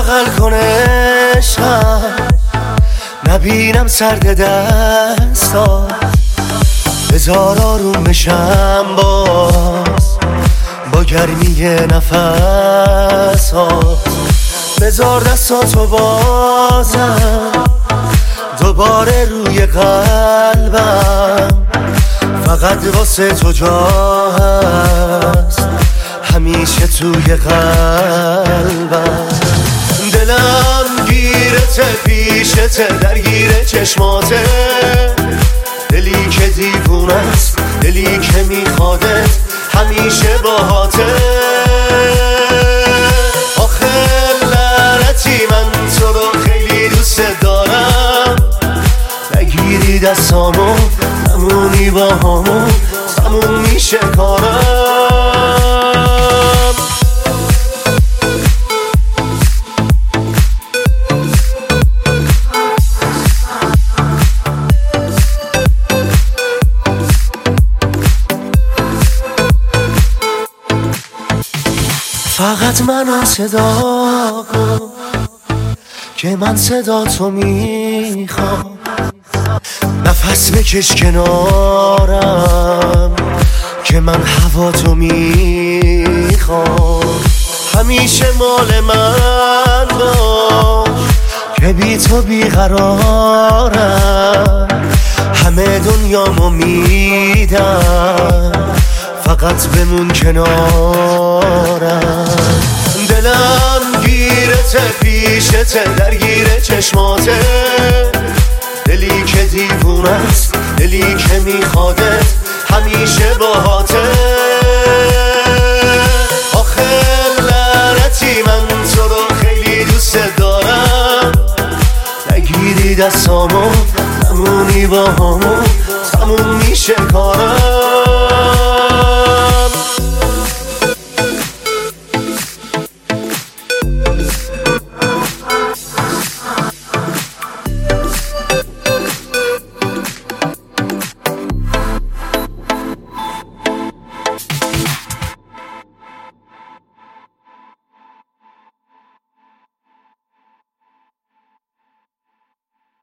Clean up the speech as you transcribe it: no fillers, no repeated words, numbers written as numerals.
بغل کنه عشقم، نبینم سرد دستا، بذار آروم بشم باز با گرمی نفس ها، بذار دستاتو بازم دوباره روی قلبم، فقط واسه تو جا هست همیشه توی قلبم. دلم گیرته پیشته درگیر چشماته، دلی که دیوونه است، دلی که میخوادت همیشه باهاته. آخه لعنتی من تو رو خیلی دوست دارم، نگیری دستامو نمونی با همون تموم میشه کارم. فقط منو صدا کن که من صدا تو میخوام، نفس بکش کنارم که من هوا تو میخوام. همیشه مال من باش که بی تو بیقرارم، همه دنیامو میدم فقط بمون کنارم. دلم گیرته پیشته درگیر چشماته، دلی که دیوونه است، دلی که میخوادت همیشه باهاته. آخه لعنتی من تو رو خیلی دوست دارم، نگیری دستامو نمونی با همون تموم میشه کارم.